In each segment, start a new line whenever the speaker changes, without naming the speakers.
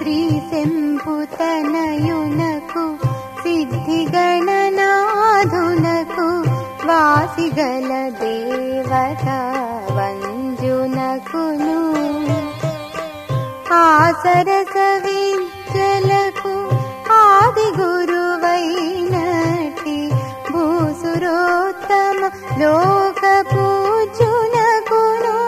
శ్రీ శంభుతనయునకు సిద్ధిగణనాథునకు వాసిగల దేవత వంజునకును ఆసరస విద్యలకు ఆది గురువైనటి భూసురోత్తమ లోక పూజునకును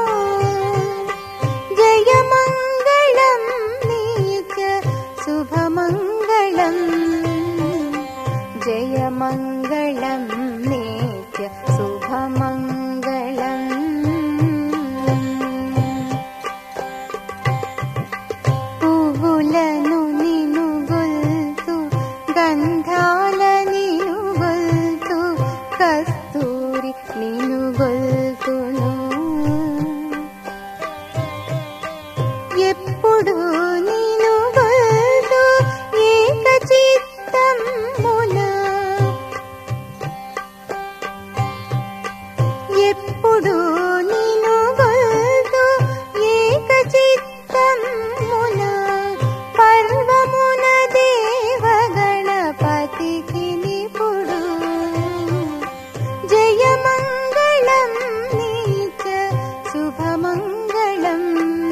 జయమంగళం నీచ శుభమంగళం జయమంగళం నీచ శుభమంగళం పువ్వులను నినుగొల్తు గంధాల నినుగొల్తు కస్తూరి నినుగొల్తును ఎప్పుడు నినుగొల్తు ఏక చిత్తమున ఎప్పుడు నినుగొల్తు ఏక చిత్తమున పర్వమున దేవ గణపతికి నిపుడు జయమంగళం నీచ శుభమంగళం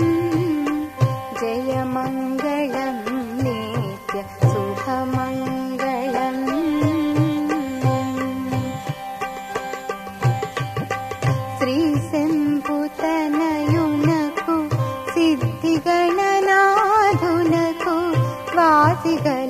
జయమంగళం నీచ శుభమంగళం శ్రీ శంభుతనయునకు సిద్ధిగణనాథునకు వాసిగల